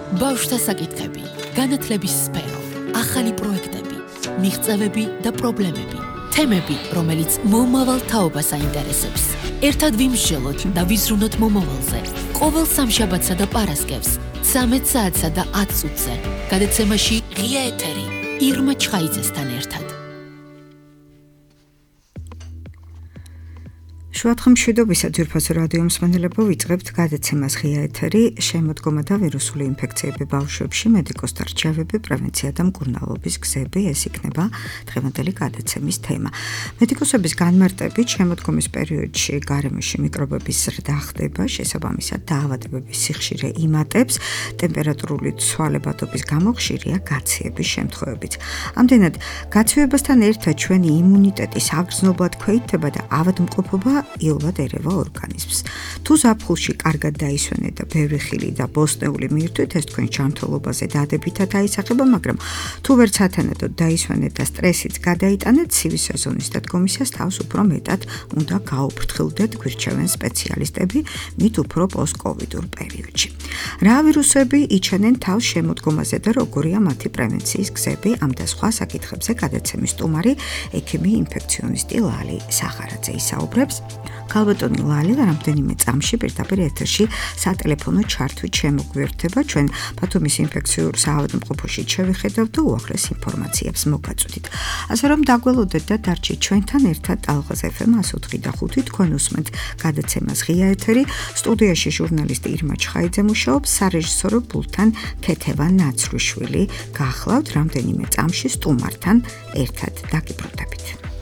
ბავშვთა საკითხები, განათლების სფერო, ახალი პროექტები, მიღწევები და პრობლემები, თემები, რომელიც მომავალ თაობას აინტერესებს. ერთად ვიმსჯელოთ და ვიზრუნოთ მომავალზე. ყოველ სამშაბათსა და პარასკევს, 13 საათსა და 10 წუთზე. გადაცემაში ღია ეთერი, ირმა ჩხაიძესთან ერთად. შუადღე მშვიდობისა ძვირფასო რადიო მსმენელებო, ვიწყებთ გადაცემას ღია ეთერი, შემოდგომა და ვირუსული ინფექციები ბავშვებში, მედიკოსთა რჩევები, პრევენცია და მკურნალობის გზები, ეს იქნება დღევანდელი გადაცემის თემა. მედიკოსების განმარტებით, შემოდგომის პერიოდში გარემოში მიკრობების ზრდა ხდება, შესაბამისად დაავადებების სიხშირე იმატებს, ტემპერატურული ცვალებადობის გამო ხშირია გაციების შემთხვევებიც. ამდენად, გაცივებასთან ერთად ჩვენი იმუნიტეტი საგრძნობლად ქვეითდება და ავადმყოფობა იოლად ერევა ორგანიზმს. თუ ზაფხულში კარგად დაისვენეთ და ბევრი ხილი და ბოსტნეული მიირთვით, ეს თქვენ ჯანმრთელობაზე დადებითად აისახება, მაგრამ თუ ვერც ათანადოდ დაისვენეთ და სტრესიც გადაიტანეთ, ცივი სეზონის დადგომისას თავს უფრო მეტად უნდა გაუფრთხილდეთ, გვირჩევენ სპეციალისტები, მით უფრო პოსტ-კოვიდურ პერიოდში. რა ვირუსები იჩენენ თავს შემოდგომაზე და როგორია მათი პრევენციის გზები, ამ და სხვა საკითხებზე გადაცემის სტუმარი, ექიმი ინფექციონისტი ლალი სახარაძე ისაუბრებს. ქალბატონი ლალი რამდენიმე წამში პირდაპირ ეთერში სატელეფონო ჩართვით შემოგვიერთდება, ჩვენ ბათუმის ინფექციურ საავადმყოფოში შევხედავთ და უახლეს ინფორმაციებს მოგაწვდით. ასე რომ დაგველოდეთ და დარჩით ჩვენთან ერთად ტალღაზ FM 104.5 თქვენ უსმენთ გადაცემას ღია ეთერი, სტუდიაში ჟურნალისტი ირმა ჩხაიძე მუშაობს, სარეჟისორო პულტთან ქეთევან ნაცრუშვილი. გახლავთ რამდენიმე წამში სტუმართან ერთად დაგიბრუნდებით.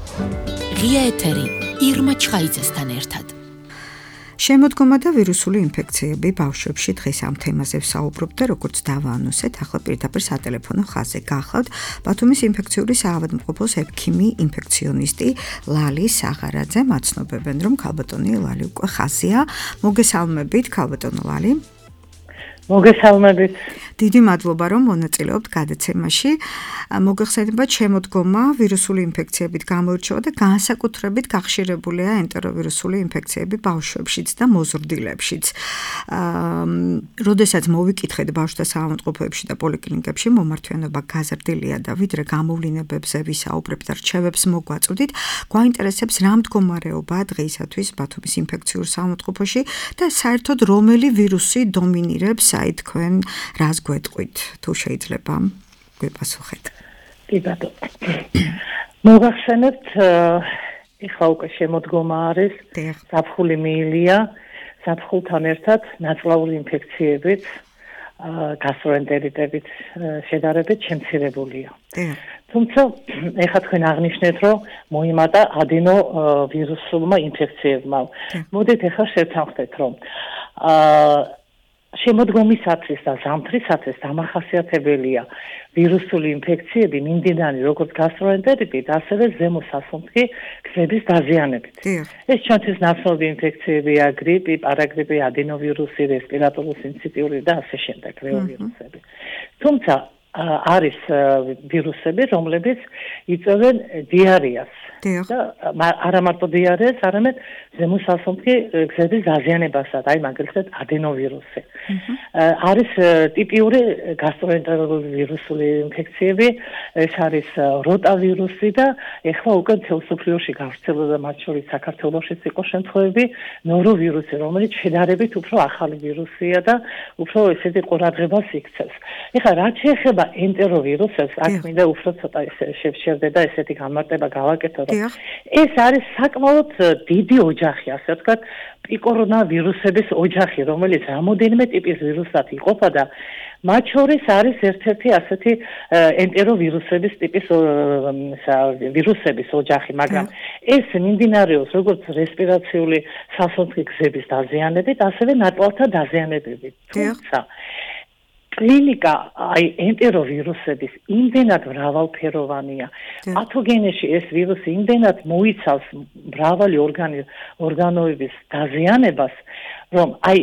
ღია ეთერი, ირმა ჩხაიძესთან ერთად. შემოდგომა და ვირუსული ინფექციები ბავშვებში დღეს ამ თემაზე ვსაუბრობ და როგორც დავაანონსეთ, ახლა პირდაპირ სატელეფონო ხაზზე გახლავთ ბათუმის ინფექციური საავადმყოფოს ექიმი ინფექციონისტი ლალი სახარაძე. მაცნობებენ, რომ ქალბატონი ლალი უკვე ხაზია. მოგესალმებით, ქალბატონო ლალი. მოგესალმებით. დიდი მადლობა, რომ მონაწილეობთ გადაცემაში. მოგეხსენებათ, შემოდგომა ვირუსული ინფექციებით გამოირჩევა და განსაკუთრებით გახშირებულია ენტეროვირუსული ინფექციები ბავშვებშიც და მოზრდილებშიც. როდესაც მოვიკითხეთ ბავშვთა საავადმყოფოებში და პოლიკლინიკებში, მომართვიანობა გაზრდილია და ვიდრე გამოვლინებებზე ვისაუბრებთ და რჩევებს მოგვაწვდით, გვაინტერესებს რა მდგომარეობაა დღეისათვის ბათუმის ინფექციურ საავადმყოფოში და საერთოდ რომელი ვირუსი დომინირებს, აი თქვენ რას გვეტყვით, თუ შეიძლება გვეპასუხეთ. კი ბატონო. მოგახსენებთ, ეხლა უკვე შემოდგომა არის, ზაფხული მიილია, ზაფხულთან ერთად ნაწლავური ინფექციებით, გასტროენტერიტებით შედარებით შემცირებულია. თუმცა ეხლა თქვენ აღნიშნეთ, რომ მოიმატა ადენოვირუსულმა ინფექციებმა. მოდით ეხლა შევთანხმდეთ, რომ შემოდგომისათვის და ზამთრისათვის დამახასიათებელია ვირუსული ინფექციები, მიმდინარე როგორც გასტროენტერიტით, ასევე ზემო სასუნთქი გზების დაზიანებით. ეს ჩვენთვის ნაცნობი ინფექციებია: გრიპი, პარაგრიპი, ადენოვირუსი, რესპირატორული სინციტიური და ასე შემდეგ რეოვირუსები. თუმცა არის ვირუსები, რომლებიც იწვევენ დიარეას. და არა მარტო დიარეას, არამედ ზემო სასუნთქი გზების დაზიანებასაც, აი მაგალითად ადენოვირუსი. არის ტიპიური გასტროენტეროლოგიური ვირუსული ინფექციები, ეს არის როტავირუსი და ეხლა უკვე მთელ მსოფლიოში გავრცელდა, მათ შორის საქართველოშიც იყო შემთხვევები, ნოროვირუსი, რომელიც შედარებით უფრო ახალი ვირუსია და უფრო ესეთი ყურადღებას იქცევს. ეხლა რაც შეეხება ენტეროვირუსებს, აქ მინდა უფრო ცოტა შევშერდე და ესეთი განმარტება გავაკეთო, რომ ეს არის საკმაოდ დიდი ოჯახი, ასე ვთქვათ, პიკორონავირუსების ოჯახი, რომელიც რამოდენიმე ტიპის ვირუსად იყოფა და მათ შორის არის ერთ-ერთი ასეთი ენტეროვირუსების ტიპის ვირუსების ოჯახი, მაგრამ ეს მიმდინარეობს როგორც რესპირაციული სასუნთქი გზების დაზიანებით, ასევე ნაწლავთა დაზიანებებით. თუმცა კლინიკა აი ენტეროვირუსების იმდენად მრავალფეროვანია. პათოგენეში ეს ვირუსი იმდენად მოიცავს მრავალი ორგანოების დაზიანებას, რომ აი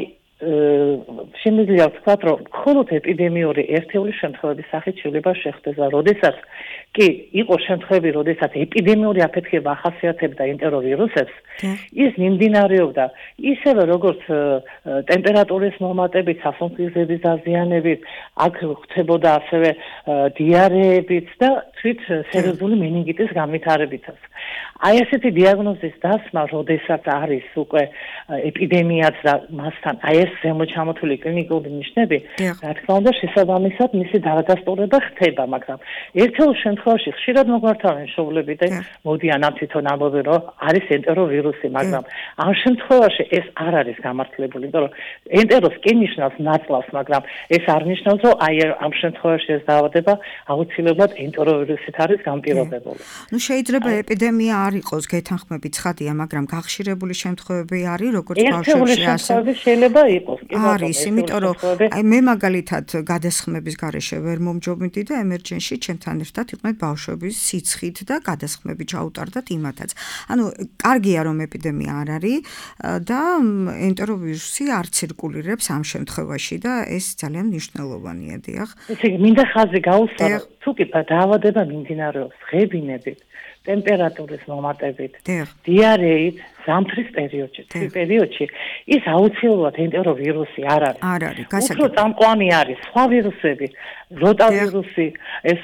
შემიძლია ვთქვათ, რომ მხოლოდ ეპიდემიური ერთეული შემთხვევების სახით შეიძლება შეხდეს და როდესაც კი იყო შემთხვევები, როდესაც ეპიდემიური აფეთქება ახასიათებდა ენტეროვირუსებს, ის მიმდინარეობდა ისევე როგორც ტემპერატურის მომატებით, სასუნთქისების დაზიანებით, აქ ხდებოდა ასევე დიარეებით და თვით სერიოზული მინინგიტის განვითარებითაც. აი ესეთი დიაგნოზის დასმა, როდესაც არის უკვე ეპიდემიაც და მასთან აი ეს ზემოჩამოთვლილი კლინიკური ნიშნები, რა თქმა უნდა, შესაბამისად მისი დადასტურება ხდება, მაგრამ ერთეულ შემთხვევაში ხშირად მოგვართავენ მშობლები და მოდიან ამ თვითონ ამბობენ, რომ არის ენტეროვირუსი, მაგრამ ამ შემთხვევაში ეს არ არის გამართლებული, იმიტომ რომ ენტეროს კი ნიშნავს ნაწლავს, მაგრამ ეს არ ნიშნავს, რომ აი ამ შემთხვევაში ეს დაავადება აუცილებლად ენტეროვირუსით არის განპირობებული. ნუ შეიძლება ეპიდემია არ იყოს გეთანხმები ცხადია, მაგრამ გახშირებული შემთხვევები არის, როგორც ბავშვებში ასე შეიძლება იყოს. არის, იმიტომ რომ აი მე მაგალითად გადასხმების გარეშე ვერ მომჯობნდი და ემერჯენსში ჩემთან ერთად იყვნენ ბავშვების სიცხით და გადასხმები ჩაუტარდათ იმათაც. ანუ კარგია რომ ეპიდემია არ არის და ენტეროვირუსი არ ცირკულირებს ამ შემთხვევაში და ეს ძალიან მნიშვნელოვანია, დიახ. ესე იგი, მინდა ხაზი გაუსვა, თუ კი დაავადება მიმდინარეობს ღებინებით, ტემპერატურის მომატებით, დიარეით, ზამთრის პერიოდში, ის აუცილებლად ენტეროვირუსი არ არის. არ არის, გასაგებია. უფრო წამყვანი არის სხვა ვირუსები, როტავირუსი, ეს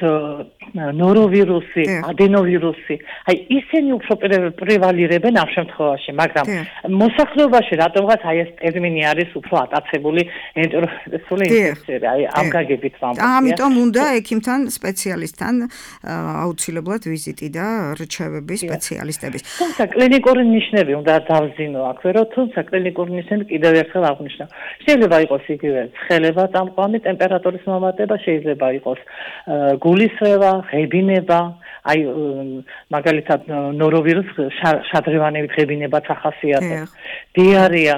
ნოროვირუსი, ადენოვირუსი. აი ისინი უფრო პრევალირებენ ამ შემთხვევაში, მაგრამ მოსახლეობაში რატომღაც აი ეს ტერმინი არის უფრო ატაცებული ენტეროვირუსული ინფექცია, აი ამ გაგებით ვამბობ. ამიტომ უნდა ექიმთან, სპეციალისტთან აუცილებლად ვიზიტი და რჩევები სპეციალისტების. თუმცა კლინიკური ნიშნები უნდა დავზინო აქვე, რომ თუმცა კლინიკური ნიშნები კიდევ ერთხელ აღნიშნავ. შეიძლება იყოს იგივე ცხელება წამყვანი, ტემპერატურის მომატება, შეიძლება იყოს გულისრევა, ღებინება, აი მაგალითად ნოროვირუს შადრევანებით ღებინებაც ახასიათებს, დიარეა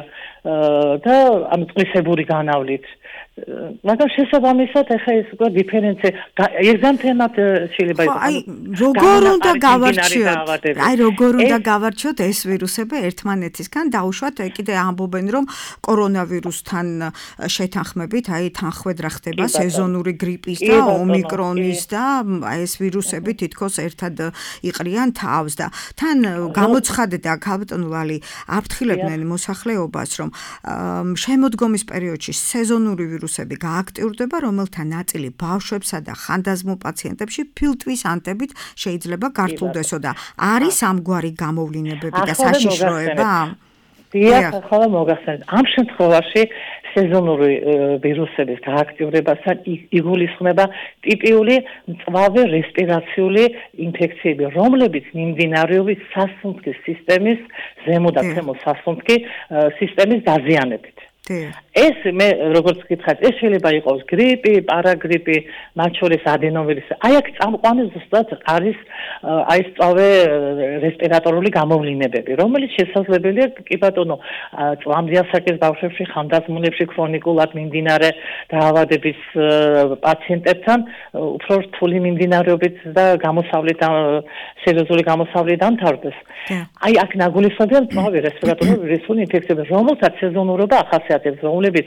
და ამ წყლისებური განავლით. მაგრამ შესაბამისად ახლა ეს უკვე დიფერენცია ერთგან თემად შეიძლება იყოს. აი როგორ უნდა გავარჩიოთ? აი როგორ უნდა გავარჩიოთ ეს ვირუსები ერთმანეთისგან დაუშვათ კიდე ამბობენ რომ კორონავირუსთან შეთანხმებით აი თანხვედრა ხდება სეზონური გრიპის და ომიკრონის და ეს ვირუსები თითქოს ერთად იყრიან თავს და თან გამოცხადდა ქალბატონი აფრთხილებდნენ მოსახლეობას რომ შემოდგომის პერიოდში სეზონური ვირუსები გააქტიურდება, რომელთა ნაწილი ბავშვებსა და ხანდაზმულ პაციენტებში ფილტვის ანტებით შეიძლება გართულდესო და არის ამგვარი გამოვლინებები და საშიშროება? დიახ, ახლა მოგახსენეთ. ამ შემთხვევაში სეზონური ვირუსების გააქტიურებასთან იგულისხმება ტიპიური მწვავე რესპირაციული ინფექციები, რომლებიც მიმდინარეობს სასუნთქის სისტემის ზემო და ქვემო სასუნთქი სისტემის დაზიანებით. ეს მე როგორც გითხარით, ეს შეიძლება იყოს გრიპი, პარაგრიპი, მათ შორის ადენოვირუსი. აი აქ წამყვანი ზუსტად არის აი ეს წავე რესპირატორული გამოვლინებები, რომელიც შესაძლებელია კი ბატონო წლამდე ასაკის ბავშვებში, ხანდაზმულებში, ქრონიკულად მიმდინარე დაავადების პაციენტებთან უფრო რთული მიმდინარეობით და გამოსავლით სერიოზული გამოსავლით დამთავრდეს. აი აქ ნაგულისხმებია წავე რესპირატორული ვირუსული ინფექციები, რომელთაც სეზონურობა ახასიათებს, რომლებიც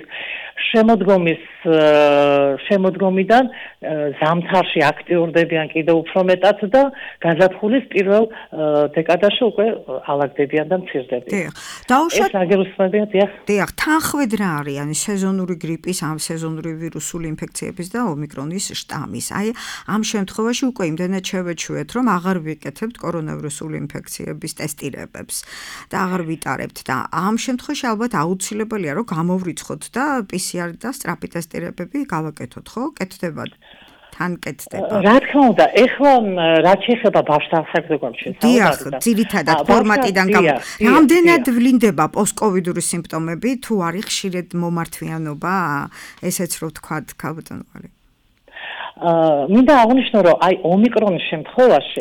შემოდგომიდან ზამთარში აქტიურდებიან კიდევ უფრო მეტად და გაზაფხულის პირველ დეკადაში უკვე ალაგდებიან და მცირდებიან. დაუშვათ ეს ნაგულისხმებია, დიახ, თანხვედრა არის, ანუ სეზონური გრიპის, ამ სეზონური ვირუსული ინფექციების და ომიკრონის შტამის. აი ამ შემთხვევაში უკვე იმდენად შევეჩვევთ, რომ აღარ ვიკეთებთ კორონავირუსული ინფექციების ტესტირებებს და აღარ ვიტარებთ და ამ შემთხვევაში ალბათ აუცილებელია რომ გამოვრიცხოთ და PCR და სწრაფი ტესტირებები გავაკეთოთ, ხო? კეთდება. თან კეთდება. რა თქმა უნდა, ეხლა რაც შეეხება ბავშვთა საფრთხეს დიახ, ძირითადად ფორმატიდან რამდენად ვლინდება პოსტკოვიდური სიმპტომები, თუ არის ხშირად მომართვიანობა, ესეც რო ვთქვათ, ქალბატონი. მინდა აღნიშნო, რომ აი ომიკრონის შემთხვევაში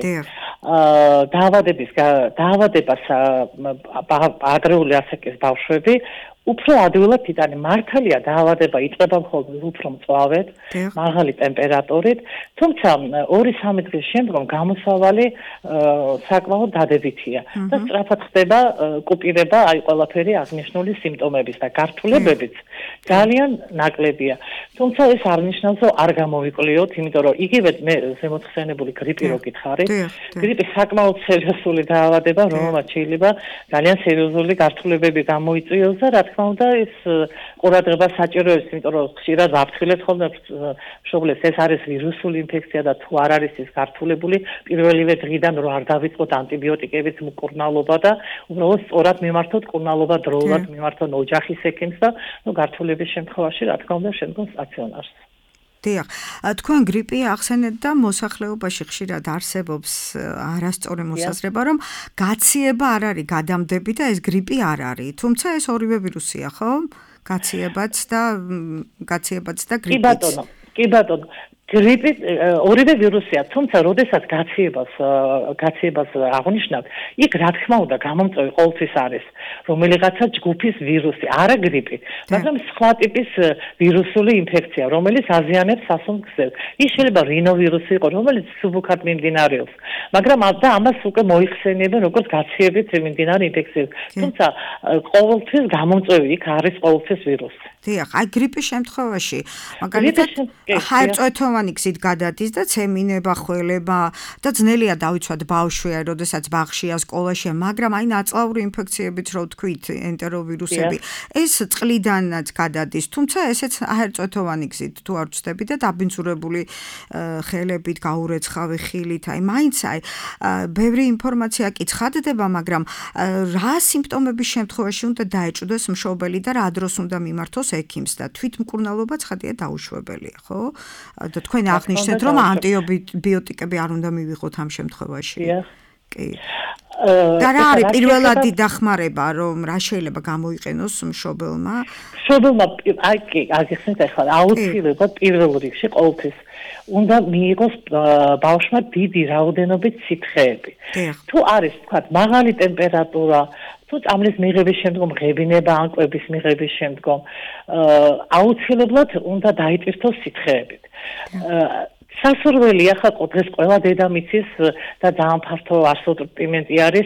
დაავადებას ადრეული ასაკის ბავშვები უფრო ადვილად იტანი. მართალია დაავადება იწყება მხოლოდ უფრო მწვავედ, მაღალი ტემპერატურით, თუმცა 2-3 დღის შემდგომ გამოსავალი საკმაოდ დადებითია და სწრაფად ხდება კუპირება აი ყველაფერი აღნიშნული სიმპტომების და გართულებებიც ძალიან ნაკლებია. თუმცა ეს არ ნიშნავს, რომ არ გამოვიკვლიოთ, იმიტომ რომ იგივე მე ზემოთხსენებული გრიპი რო გითხარით, გრიპი საკმაოდ სერიოზული დაავადება, რომელმაც შეიძლება ძალიან სერიოზული გართულებები გამოიწვიოს და რა თქმა უნდა ეს ყურადღება საჭიროებს, იმიტომ რომ ხშირად ვაფრთხილეთ ხოლმე მშობლებს, ეს არის ვირუსული ინფექცია და თუ არ არის ის გართულებული, პირველივე დღიდან რომ არ დავიწყოთ ანტიბიოტიკებით მკურნალობა და უბრალოდ სწორად მიმართოთ კურნალობა, დროულად მიმართოთ ოჯახის ექიმს და გართულების შემთხვევაში რა თქმა უნდა შემდგომ სტაციონარს. დიახ, თქვენ გრიპი ახსენეთ და მოსახლეობაში ხშირად არსებობს არასწორი მოსაზრება, რომ გაციება არ არის გადამდები და ეს გრიპი არ არის. თუმცა ეს ორივე ვირუსია, ხო? გაციებაც და გრიპიც. კი ბატონო. გრიპი ორივე ვირუსია, თუმცა როდესაც გაციებას აღნიშნავთ, იქ რა თქმა უნდა გამომწვევი ყოველთვის არის რომელიღაცა ჯგუფის ვირუსი, არა გრიპი, მაგრამ სხვა ტიპის ვირუსული ინფექცია, რომელიც აზიანებს სასუნთქ გზებს. ის შეიძლება რინოვირუსი იყოს, რომელიც სუბუქად მიმდინარეობს, მაგრამ ამას უკვე მოიხსენიებენ როგორც გაციებით მიმდინარე ინფექციას. თუმცა ყოველთვის გამომწვევი იქ არის ყოველთვის ვირუსი. დიახ, აი გრიპის შემთხვევაში, მაგალითად, ჰაერწვეთოვანი გზით გადადის და ცემინება, ხველება და ძნელია დავიცვათ ბავშვია, როდესაც ბაღშია, სკოლაშია, მაგრამ აი ნაწლავური ინფექციებიც რო ვთქვით, ენტეროვირუსები, ეს წყლიდანაც გადადის, თუმცა ესეც ჰაერწვეთოვანი გზით თუ არ ვწდები და დაბინძურებული ხელებით, გაურეცხავი ხილით, აი მაინც აი ბევრი ინფორმაცია კი ცხადდება, მაგრამ რა სიმპტომების შემთხვევაში უნდა დაეჭვდეს მშობელი და რა დროს უნდა მიმართოს ექიმს და თვითმკურნალობა ცხადია დაუშვებელია, ხო? და თქვენ აღნიშნეთ, რომ ანტიბიოტიკები არ უნდა მივიღოთ ამ შემთხვევაში. კი. და რა არის პირველადი დახმარება, რომ რა შეიძლება გამოიყენოს მშობელმა? მშობელმა აი კი, აგიხსენეთ ახლა აუცილებლად პირველ რიგში ყოველთვის უნდა მიიღოს ბავშვმა დიდი რაოდენობით სითხეები. თუ არის, თქვათ, მაღალი ტემპერატურა, თუ წამლის მიღების შემდგომ ღებინება, ან კვების მიღების შემდგომ, აუცილებლად უნდა დაიტვირთოს სითხეებით. სასურველია ხა დღეს ყველა დედამიწის და ძალიან ფართო ასორტიმენტი არის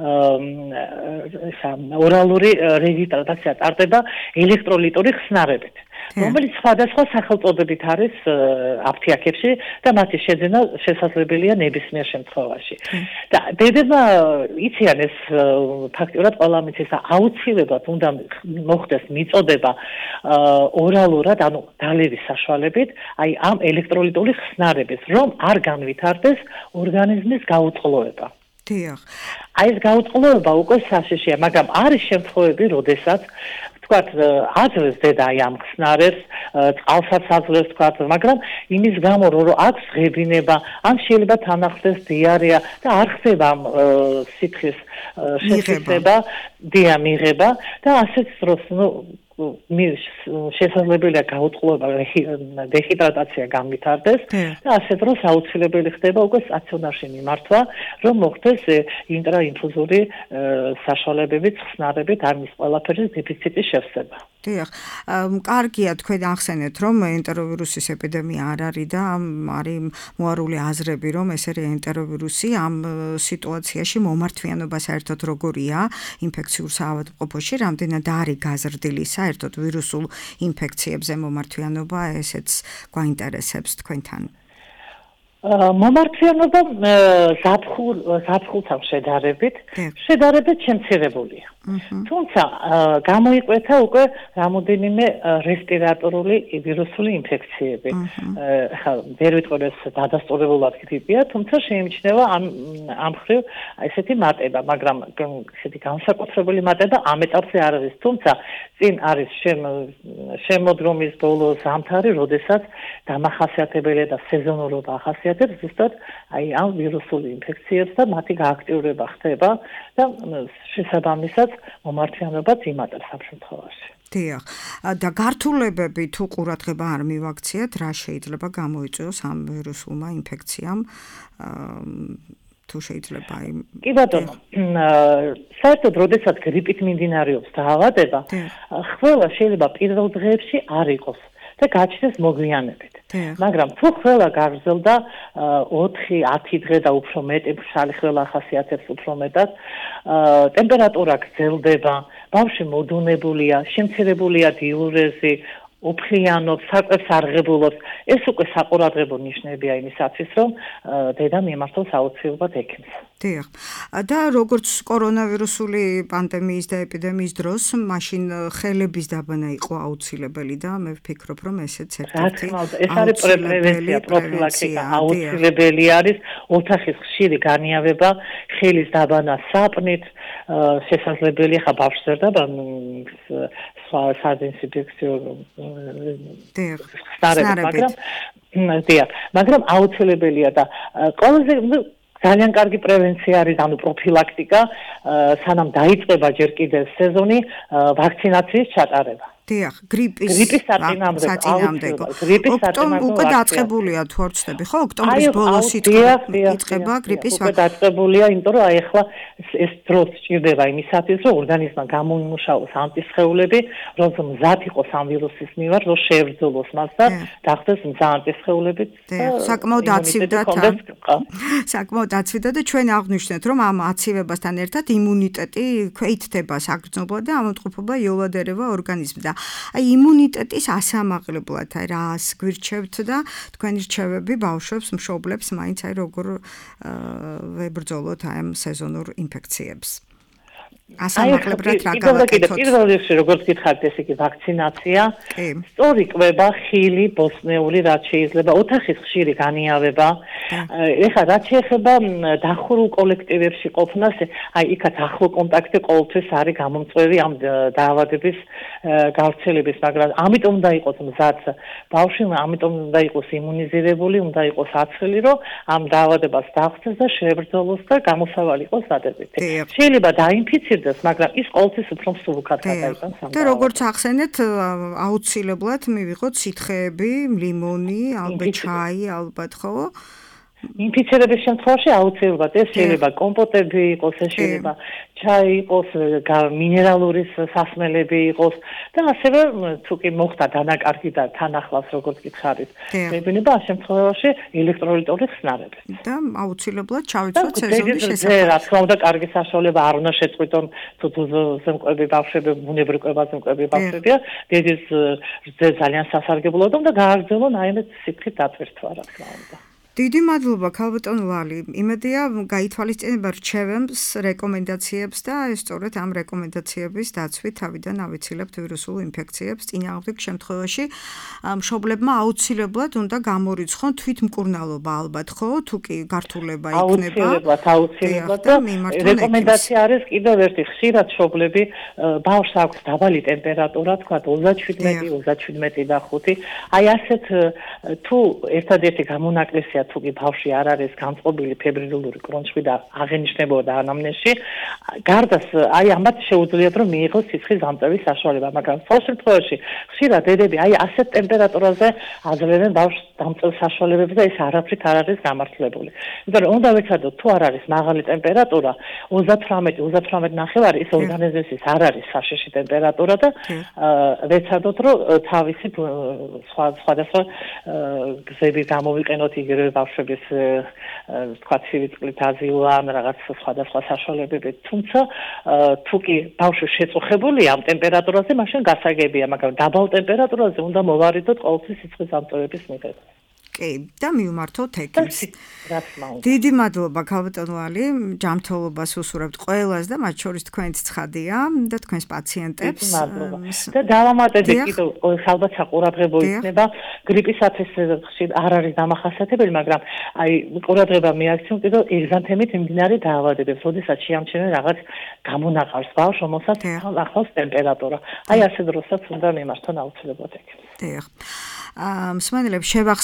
ორალური რეგისტრაცია ტარდება ელექტროლიტური ხსნარებით. რომელიც სხვადასხვა სახელწოდებით არის აფთიაქებში და მათი შეძენა შესაძლებელია ნებისმიერ შემთხვევაში. და დედებმა იციან ეს ფაქტიურად ყველა მიცის და აუცილებლად უნდა მოხდეს მიწოდება ორალურად, ანუ დალევის საშუალებით, აი ამ ელექტროლიტური ხსნარების, რომ არ განვითარდეს ორგანიზმის გაუწყლოება. დიახ. აი ეს გაუწყლოება უკვე საშიშია, მაგრამ არის შემთხვევები, როდესაც თქვათ აძლევს დედა აი ამ ხსნარებს, წყალსაც აძლევს თქვათ, მაგრამ იმის გამო რომ აქვს ღებინება, ან შეიძლება თანახმდეს დიარეა და არ ხდება ამ სითხის შესაძლება, მიღება და ასეთ დროს შესაძლებელია გაუწყლოება, დეჰიდრატაცია განვითარდეს და ასეთ დროს აუცილებელი ხდება უკვე სტაციონარში მიმართვა, რომ მოხდეს ინტრაინფუზური საშუალებებით, ხსნარებით ამის ყველაფერის დეფიციტის შევსება. დიახ, კარგია თქვენ ახსენეთ, რომ ენტეროვირუსის ეპიდემია არ არის და არის მოარული აზრები, რომ ეს არის ენტეროვირუსი, ამ სიტუაციაში მომართვიანობა საერთოდ როგორია ინფექციურ საავადმყოფოში, რამდენად არის გაზრდილი საერთოდ ვირუსულ ინფექციებზე მომართვიანობა, ესეც გვაინტერესებს თქვენთან. მომართვიანობა ზაფხულთან შედარებით შემცირებულია. თუმცა გამოიკვეთა უკვე რამოდენიმე რესპირატორული ვირუსული ინფექციები. ხა ვერ ვიტყვი ეს დადასტურებულად გრიპია, თუმცა შეიმჩნევა ამ მხრივ ესეთი მატება, მაგრამ ესეთი განსაკუთრებული მატება ამ ეტაპზე არ არის. თუმცა წინ არის შემოდგომის ბოლო ზამთარი, როდესაც დამახასიათებელია და სეზონურობა ახასიათებს ზუსტად აი ამ ვირუსული ინფექციებს და მათი გააქტიურება ხდება და შესაბამისად მომართვიანობაც იმატებს ამ შემთხვევაში. დიახ, და გართულებები თუ ყურადღება არ მივაქციათ, რა შეიძლება გამოიწვიოს ამ ვირუსულმა ინფექციამ თუ შეიძლება აი კი ბატონო საერთოდ როდესაც გრიპით მიმდინარეობს დაავადება ყველა შეიძლება პირველ დღეებში არ იყოს და გაჩნდეს მოგვიანებით მაგრამ თუ ყველა გაგრძელდა 4-10 დღე და უფრო მეტი მშრალი ხველა ახასიათებს უფრო მეტად ტემპერატურა გრძელდება ბავშვი მოდუნებულია შემცირებულია დიურეზი უფლიანობს, საკვებს არღებულობს. ეს უკვე საყურადღებო ნიშნებია იმისათვის, რომ დედა მიმართოს აუცილებლად ექიმს. დიახ. და როგორც კორონავირუსული პანდემიის და ეპიდემიის დროს, მაშინ ხელების დაბანა იყო აუცილებელი და მე ვფიქრობ, რომ ესეც ერთ-ერთი ეს არის პრევენცია, პროფილაქტიკა, აუცილებელი არის ოთახის ხშირი განიავება, ხელის დაბანა საპნით, შესაძლებელი ხა ბავშვზე და სხვა სადინსიფექციო მაგრამ აუცილებელია და ყველაზე ძალიან კარგი პრევენცია არის ანუ პროფილაქტიკა სანამ დაიწყება ჯერ კიდევ სეზონი ვაქცინაციის ჩატარება დიახ, გრიპის საწინააღმდეგო. უკვე დაწყებულია თუ არ ვცდები, ხო? ოქტომბრის ბოლოს იწყება გრიპის უკვე დაწყებულია, იმიტომ რომ აი ახლა ეს დრო სჭირდება იმისათვის, რომ ორგანიზმმა გამოიმუშაოს ანტისხეულები, რომ მზად იყოს ამ ვირუსის მიმართ, რომ შეებრძოლოს მას და დახდეს მზა ანტისხეულებით. საკმაოდ აცივდა და ჩვენ აღვნიშნეთ, რომ ამ აცივებასთან ერთად იმუნიტეტი ქვეითდება საგრძნობლად და ამოტყუფობა იოლადერება ორგანიზმს და აი იმუნიტეტის ასამაღლებლად აი რას გვირჩევთ და თქვენი რჩევები ბავშვებს, მშობლებს მაინც აი როგორ ვებრძოლოთ აი ამ სეზონურ ინფექციებს. ასამაღლებლად რა გავაკეთოთ? პირველ რიგში როგორც გითხარით, ეს იგი ვაქცინაცია, სწორი კვება, ხილი, ბოსნეული, რაც შეიძლება, ოთახის ხშირი განიავება. ეხლა რაც შეეხება დახურულ კოლექტივებში ყოფნას, აი იქაც ახლო კონტაქტი ყოველთვის არის გამომწვევი ამ დაავადების გავრცელების, მაგრამ ამიტომ უნდა იყოს მზად ბავშვი, ამიტომ უნდა იყოს იმუნიზირებული, უნდა იყოს აცელი, რომ ამ დაავადებას დახვდეს და შეებრძოლოს და გამოსავალი იყოს დადებითი. შეიძლება დაინფიცირდეს, მაგრამ ის ყოველთვის უფრო მსუბუქად გადაიტანს. და როგორც ახსენეთ, აუცილებლად მივიღოთ სითხეები, ლიმონი, ალბათ ჩაი, ალბათ ხო? ინფიცირების შემთხვევაში აუცილებლად ეს შეიძლება კომპოტები იყოს, ეს შეიძლება ჩაი იყოს, მინერალური სასმელები იყოს და ასევე თუ კი მოხდა დანაკარგი და თან ახლავს როგორც გითხარით, მეუბნება ამ შემთხვევაში ელექტროლიტური ხსნარები. და აუცილებლად ჩავიცვათ სეზონის შესახებ. რა თქმა უნდა, კარგი საშუალება არ უნდა შეწყვიტონ თუ ზემკვები ბავშვები, ბუნებრივ კვებაზე მკვები ბავშვებია, დედის ძალიან სასარგებლოა და გააგრძელონ აი ეს სითხით დატვირთვა რა თქმა უნდა. დიდი მადლობა ქალბატონ ლალი. იმედია გაითვალისწინება რჩევებს, რეკომენდაციებს და სწორედ ამ რეკომენდაციების დაცვით თავიდან ავიცილებთ ვირუსულ ინფექციებს. წინააღმდეგ შემთხვევაში მშობლებმა აუცილებლად უნდა გამორიცხონ თვითმკურნალობა ალბათ, ხო? თუ კი გართულება იქნება. აუცილებლად და რეკომენდაცია არის კიდევ ერთი ხშირად მშობლები ბავშვს აქვს დაბალი ტემპერატურა, თქვა 37-37.5. აი ასეთ თუ ერთადერთი გამონაკლისია თუ კი ბავშვი არ არის განწყობილი ფებრილური კრონჩხი და აღენიშნებოდა ანამნეზში, გარდას აი ამათ შეუძლიათ რომ მიიღოს სიცხის დამწევის საშუალება, მაგრამ სხვა შემთხვევაში ხშირად დედები აი ასეთ ტემპერატურაზე აძლევენ ბავშვს დამწევის საშუალებებს და ეს არაფრით არ არის გამართლებული. იმიტომ რომ უნდა ვეცადოთ თუ არ არის მაღალი ტემპერატურა 38-38.5 ის ორგანიზმის არ არის საშიში ტემპერატურა და ვეცადოთ რომ თავისი სხვადასხვა გზები გამოვიყენოთ იგივე ბავშვების თქვა ცივი წყლით აზილა ან რაღაც სხვადასხვა საშუალებებით, თუმცა თუ კი ბავშვი შეწუხებულია ამ ტემპერატურაზე, მაშინ გასაგებია, მაგრამ დაბალ ტემპერატურაზე უნდა მოვარიდოთ ყოველთვის სიცხის დამწევების მიღება. კი, და მივმართოთ ექიმს. დიდი მადლობა ქალბატონ ლალი, ჯანმრთელობას უსურვებთ ყველას და მათ შორის თქვენც ცხადია და თქვენს პაციენტებს. და დავამატებთ კიდევ ალბათ საყურადღებო იქნება გრიპისათვის არ არის დამახასიათებელი, მაგრამ აი ყურადღება მიაქცევთ კიდევ ეგზანთემით მიმდინარე დაავადებებს, როდესაც შეამჩნევენ რაღაც გამონაყარს ბავშვს, რომელსაც ახლავს ტემპერატურა. აი ასე დროსაც უნდა მიმართონ აუცილებლად ექიმს. დიახ. მსმენელებს შევახსენებთ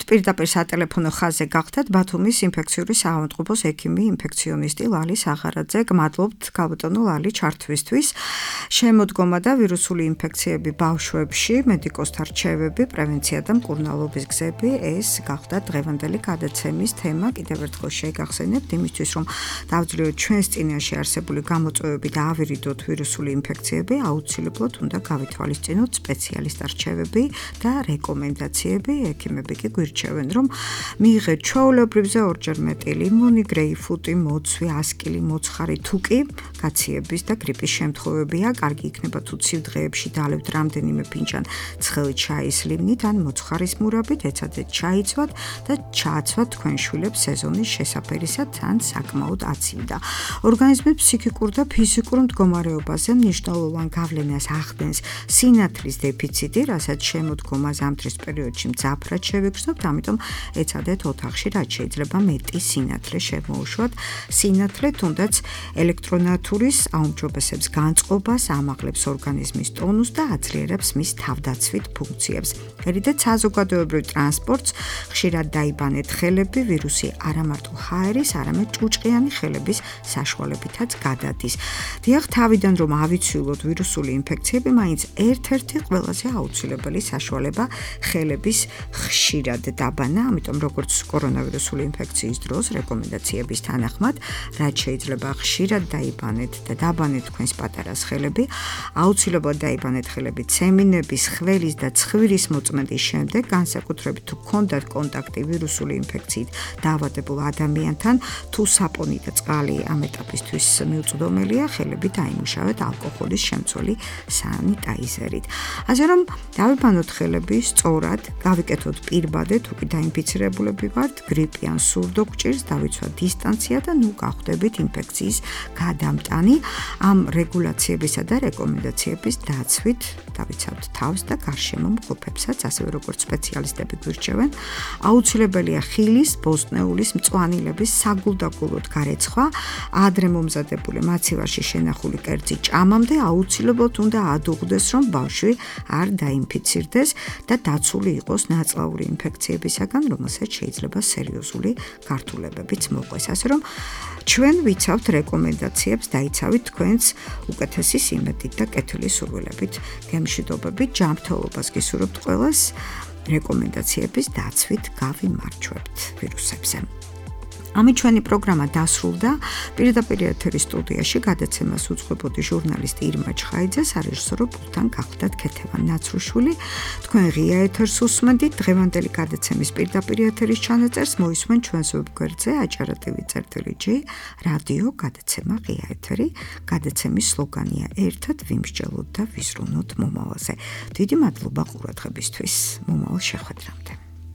პირდაპირ სატელეფონო ხაზზე გახდათ ბათუმის ინფექციური საავადმყოფოს ექიმი ინფექციონისტი ლალი საღარაძე. გმადლობთ გაბატონო ლალი ჩართვისთვის. შემოდგომა და ვირუსული ინფექციები ბავშვებში, მედიკოსთა რჩევები, პრევენცია და მკურნალობის გზები, ეს გახდა დღევანდელი გადაცემის თემა. კიდევ ერთხელ შეგახსენებთ იმისთვის, რომ დავძლევთ ჩვენს წინაშე არსებული გამოწვევები და ავირიდოთ ვირუსული ინფექციები, აუცილებლად უნდა გავითვალისწინოთ სპეციალისტთა რჩევები და რეკომენდაციები. ექიმები კი გვირჩევენ, რომ მიიღეთ ჩვეულებრივზე ორჯერ მეტი ლიმონი, გრეიფრუტი, მოცვი, ასკილი, მოცხარი, თუკი გაციების და გრიპის შემთხვევებია. კარგი იქნება თუ ცივ დღეებში დალევთ რამდენიმე ფინჯან ცხელი ჩაის ლიმნით ან მოცხარის მურაბით, ეცადეთ ჩაიცვათ და ჩააცვათ თქვენ შვილებს სეზონის შესაფერისად ან საკმაოდ აცივდა. ორგანიზმის ფსიქიკურ და ფიზიკურ მდგომარეობაზე მნიშვნელოვან გავლენას ახდენს სინათლის დეფიციტი, რასაც შემოდგომა ზამთრის პერიოდში მძაფრად შევიგრძნობთ, ამიტომ ეცადეთ ოთახში რაც შეიძლება მეტი სინათლე შემოუშვათ. სინათლე თუნდაც ელექტრონატურის აუმჯობესებს განწყობას, ამაღლებს ორგანიზმის ტონუსს და აძლიერებს მის თავდაცვით ფუნქციებს. ერიდეთ საზოგადოებრივ ტრანსპორტს, ხშირად დაიბანეთ ხელები, ვირუსი არა მარტო ჰაერის, არამედ ჭუჭყიანი ხელების საშუალებითაც გადადის. დიახ, თავიდან რომ ავიცილოთ ვირუსული ინფექციები, მაინც ერთ-ერთი ყველაზე აუცილებელი საშუალება ხელების ხშირად დაბანა, ამიტომ როგორც კორონავირუსული ინფექციის დროს რეკომენდაციების თანახმად, რაც შეიძლება ხშირად დაიბანეთ და დაბანეთ თქვენს პატარას ხელები, აუცილებლად დაიბანეთ ხელები ცემინების, ხველის და ცხვირის მოწმენდის შემდეგ, განსაკუთრებით თუ გქონდათ კონტაქტი ვირუსული ინფექციით დაავადებულ ადამიანთან, თუ საპონი და წყალი ამ ეტაპისთვის მიუწვდომელია, ხელები დაიმუშავეთ ალკოჰოლის შემცველი სანიტაიზერით. ასე რომ დავიბანოთ ხელები სწორად, გავიკეთოთ პირბადე, თუ კი დაინფიცირებულები ვართ, გრიპი ან სურდო გჭირს, დავიცვათ დისტანცია და ნუ გავხდებით ინფექციის გადამტანი. ამ რეგულაციებისა და რეკომენდაციების დაცვით დავიცავთ თავს და გარშემო მყოფებსაც, ასევე როგორც სპეციალისტები გვირჩევენ, აუცილებელია ხილის, ბოსტნეულის, მწვანილების საგულდაგულოდ გარეცხვა, ადრე მომზადებული მაცივარში შენახული კერძი ჭამამდე აუცილებლად უნდა ადუღდეს, რომ ბავშვი არ დაინფიცირდეს და დაცული იყოს ნაწლავური ინფექციებისაგან, რომელსაც შეიძლება სერიოზული გართულებებიც მოყვეს. ასე რომ ჩვენ ვიცავთ რეკომენდაციებს, დაიცავით თქვენს უკეთესი სიმედით და კეთილი სურვილებით. გემშვიდობებით, ჯანმრთელობას გისურვებთ ყველას, რეკომენდაციების დაცვით გავიმარჯვებთ ვირუსებზე. ამით ჩვენი პროგრამა დასრულდა. პირდაპირ ეთერის სტუდიაში გადაცემას უძღვებოდი ჟურნალისტი ირმა ჩხაიძე, სარეჟისორო პულტთან გახლდათ ქეთევან ნაცრუშვილი. თქვენ ღია ეთერს უსმენთ. დღევანდელი გადაცემის პირდაპირ ეთერის ჩანაწერს მოისმენ ჩვენს ვებგვერდზე ajarativi.g რადიო გადაცემა ღია ეთერი. გადაცემის სლოგანია ერთად ვიმსჯელოთ და ვიზრუნოთ მომავალზე. დიდი მადლობა ყურადღებისთვის. მომავალ შეხვედრამდე.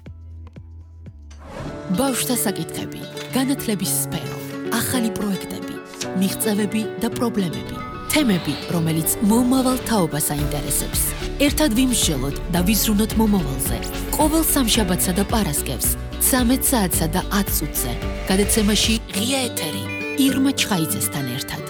ბავშვთა საკითხები, განათლების სფერო, ახალი პროექტები, მიღწევები და პრობლემები, თემები, რომელიც მომავალ თაობას აინტერესებს. ერთად ვიმსჯელოთ და ვიზრუნოთ მომავალზე. ყოველ სამშაბათსა და პარასკევს, 13 საათსა და 10 წუთზე. გადაცემაში ღია ეთერი ირმა ჩხაიძესთან ერთად.